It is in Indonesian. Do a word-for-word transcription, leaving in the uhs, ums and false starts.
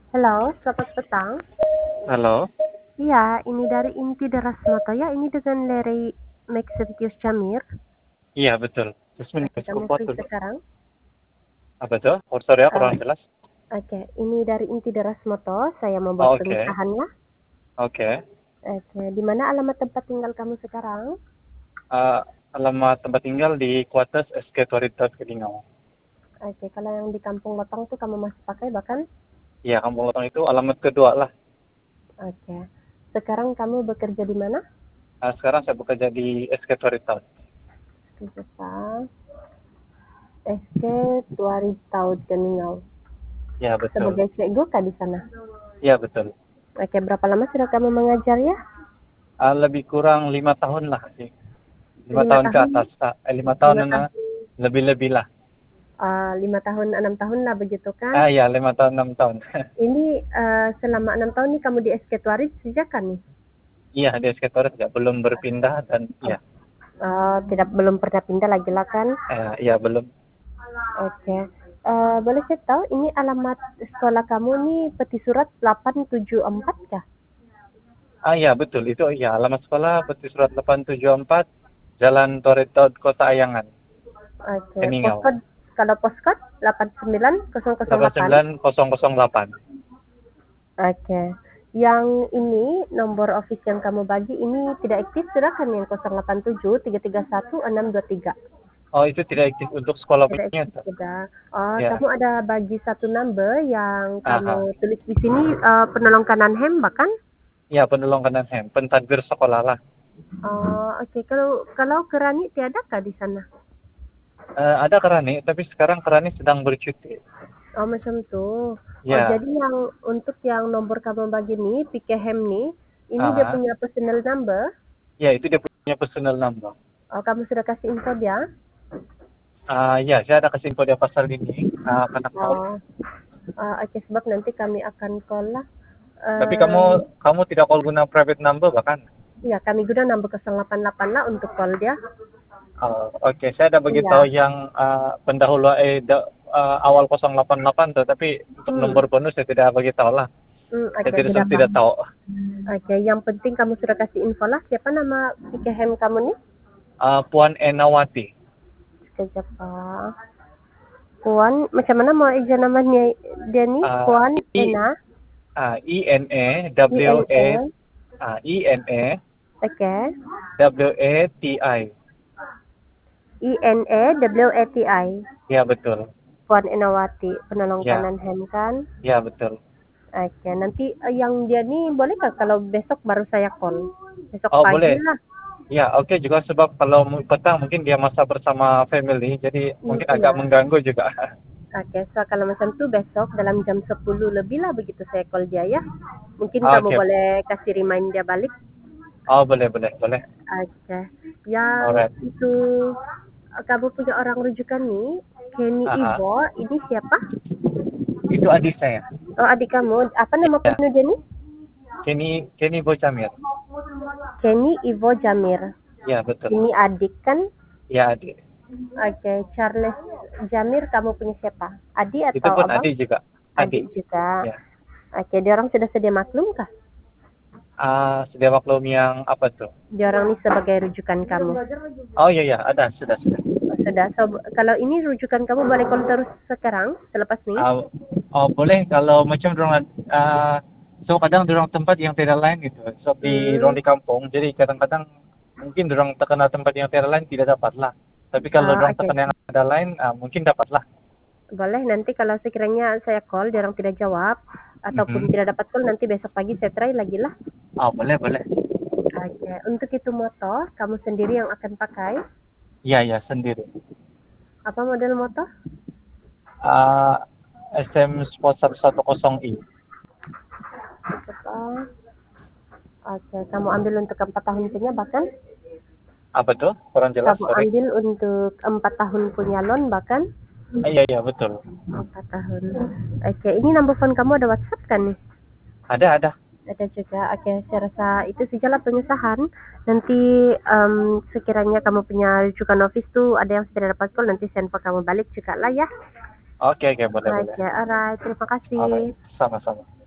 Halo, selamat petang. Halo? Iya, ini dari Inti Deras Mata ya. Ini dengan Larry Maxentius Jamir. Iya, betul. Jasmine Oke, kamu Kuat free dulu. sekarang? Apa tuh? Oh, sorry ya, Uh, kurang jelas. Oke, ini dari Inti Deras Moto. Saya membuat Oh, oke. pemisahan ya. Oke. Oke, di mana alamat tempat tinggal kamu sekarang? Eh, alamat tempat tinggal di Kuatas S K Toritot Kedingau. Oke, kalau yang di Kampung Lotong tuh kamu masih pakai bahkan? Iya, Kampung Lotong itu alamat kedua lah. Oke. Sekarang kamu bekerja di mana? Nah, sekarang saya bekerja di S K Toritot. Di Jepang. S K Tuari Taut Keningau. Iya, betul. Sebagai cego kah di sana? Iya, betul. Oke, berapa lama sudah kamu mengajar ya? Uh, lebih kurang lima tahun lah sih. Lima Lima tahun ke tahun? atas. Eh, lima tahun Lima nah, tahun. lebih-lebih lah. Uh, lima tahun, enam tahun lah begitu kan? Ah, iya, lima tahun, enam tahun. Ini uh, selama enam tahun nih kamu di S K Tuaris sejak kan nih? Iya, di S K Toritot ya, belum berpindah dan Oh, ya, uh, tidak belum pernah pindah lagi lah kan? eh, iya belum. Oke. Okay. Uh, boleh saya tahu ini alamat sekolah kamu nih peti surat delapan tujuh empat kah? Ah iya betul, itu ya alamat sekolah Peti Surat delapan tujuh empat Jalan Toretot Kota Ayangan, Oke. Okay. Keningau. Postcode, kalau postcode delapan sembilan nol nol delapan delapan. sembilan nol nol delapan. Oke. Okay. Yang ini nomor office yang kamu bagi ini tidak aktif sudah kan yang nol delapan tujuh tiga tiga satu enam dua tiga. Oh itu tidak aktif untuk sekolah Tidak punya. aktif sudah. Oh, Ya. kamu ada bagi satu number yang Aha. kamu tulis di sini uh, penolong kanan hem bahkan? Ya penolong kanan hem, pentadbir sekolah lah. Oh, oke. Okay. Kalau kalau kerani tiada kah di sana? Uh, ada Kerani, tapi sekarang Kerani sedang bercuti. Oh, macam tu. Oh, Ya. jadi yang untuk yang nomor kamu bagi ni, P K Hem ni, ini dia Aha. punya personal number. Ya itu dia punya personal number. Oh, kamu sudah kasih info dia? Uh, ya saya ada kasih info dia pasal ini. Uh, karena Oh, uh, oke. Okay. Sebab nanti kami akan call lah. Tapi kamu Um, kamu tidak call guna private number bahkan? ya, kami guna number nol delapan delapan lah untuk call dia. Uh, Oke, okay. Saya ada beritahu Iya. yang uh, pendahulu eh da, uh, awal nol delapan delapan tuh, tapi untuk Hmm. nomor bonus saya tidak beritahu lah. Hmm, oke, Saya okay, tidak sudah tidak paham. tahu. Oke, okay, yang penting kamu sudah kasih info lah. Siapa nama P K Hem kamu nih? Uh, Puan Enawati. Sekejap, Pak. Puan, macam mana mau eja namanya dia nih? Uh, Puan I, Ena. uh, I N E I W N E E. uh, I N E Oke. Okay. W E T I. I N E W E T I. Ya betul. Puan Enawati, penolong Ya. kanan hem kan? Ya betul. Oke, okay. Nanti uh, yang dia nih boleh nggak kalau besok baru saya call? Besok Oh pagi boleh. lah. Ya oke okay. Juga sebab kalau petang mungkin dia masa bersama family, jadi Hmm, mungkin iya. agak mengganggu juga. Oke, okay, so kalau macam tu besok dalam jam sepuluh lebih lah begitu saya call dia ya. Mungkin Oke. kamu boleh kasih remind dia balik. Oh boleh boleh boleh. Oke. Okay. Yang Alright. itu kamu punya orang rujukan nih, Kenny Aha. Ivo, ini siapa? Itu adik saya. Oh, adik kamu. Apa nama Ya. penuh dia nih? Kenny Kenny Bocamir. Kenny Ivo Jamir. Ya betul. Ini adik kan? Ya adik. Oke, okay. Charles Jamir kamu punya siapa? Adik atau Itu pun abang? adik juga. Adik, Adik. juga. Ya. Oke, okay. Dia orang sudah sedia maklum kah? Ah, uh, sedia maklum yang apa tuh? Dia orang ini sebagai rujukan kamu. Oh iya ya, ada sudah sudah. Oh, sudah. So, kalau ini rujukan kamu boleh call terus sekarang selepas ini? Uh, oh boleh kalau macam dorang uh, so kadang dorang tempat yang tidak lain gitu. So di Hmm. dorang di kampung, jadi kadang-kadang mungkin dorang terkena tempat yang tidak lain tidak dapat lah. Tapi kalau Oh, dorang okay. terkena yang ada lain, uh, mungkin dapat lah. Boleh, nanti kalau sekiranya saya call, dia orang tidak jawab, ataupun Mm-hmm. tidak dapat call, nanti besok pagi saya try lagi lah. Oh, boleh, boleh. Oke, okay. Untuk itu motor, kamu sendiri yang akan pakai? Iya, ya, sendiri. Apa model motor? Uh, S M Sport seratus sepuluh i. Oke, okay. Kamu ambil untuk empat tahun punya bahkan? Apa tuh? Kurang jelas, Kamu sorry. ambil untuk empat tahun punya loan bahkan? Ah, iya, iya, betul. empat tahun. Oke, okay. Ini number phone kamu ada WhatsApp kan nih? Ada, ada. Ada juga. Oke, okay. Saya rasa itu sajalah pengesahan. Nanti um, sekiranya kamu punya rujukan office tuh ada yang sudah dapat call, nanti send kamu balik juga lah ya. Oke, okay, oke, okay, boleh, Oke, boleh. okay, alright. Terima kasih. Alright, sama-sama.